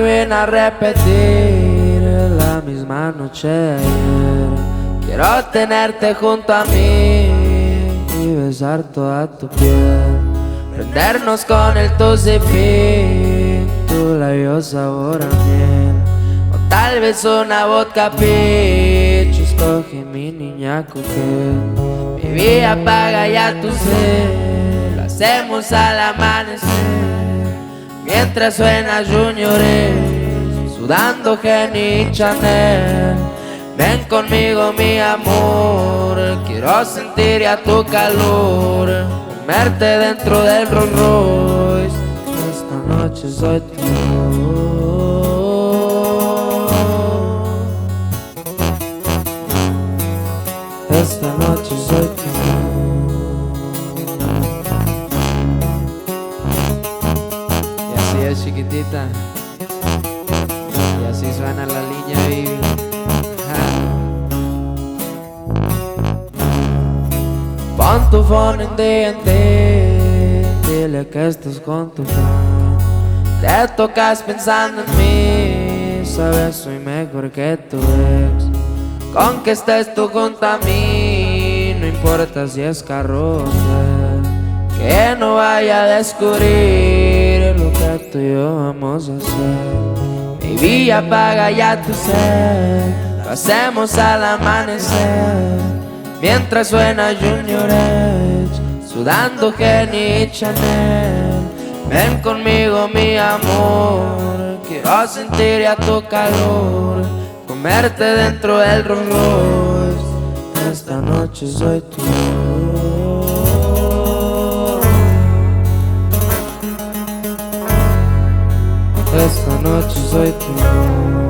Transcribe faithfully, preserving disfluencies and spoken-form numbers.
vine a repetir la misma noche de ayer. Quiero tenerte junto a mí y besar toda tu piel, prendernos con el Tusi-Pink, tu labio sabor a miel, o tal vez una vodka peach. Escoge mi niña coqueta, mi vida apaga ya tu sed, lo hacemos al amanecer, mientras suena Junior S, sudando Henny y Chanel. Ven conmigo mi amor, quiero sentir ya tu calor, comerte dentro del Rolls Royce. Esta noche soy tuyo. Esta noche soy tuyo. Y así es, chiquitita, y así suena la línea, baby. Pon tu phone en D and D, dile que estás con tu fan. Te tocas pensando en mí, sabes soy mejor que tu ex. Con que estés tú junto a mí, no importa si es carroza, que no vaya a descubrir lo que tú y yo vamos a hacer. Mi vida apaga ya tu sed, lo hacemos al amanecer, mientras suena Junior S, sudando Henny y Chanel. Ven conmigo mi amor, quiero sentir ya tu calor, comerte dentro del Rolls Royce. Esta noche soy tuyo. Esta noche soy tuyo.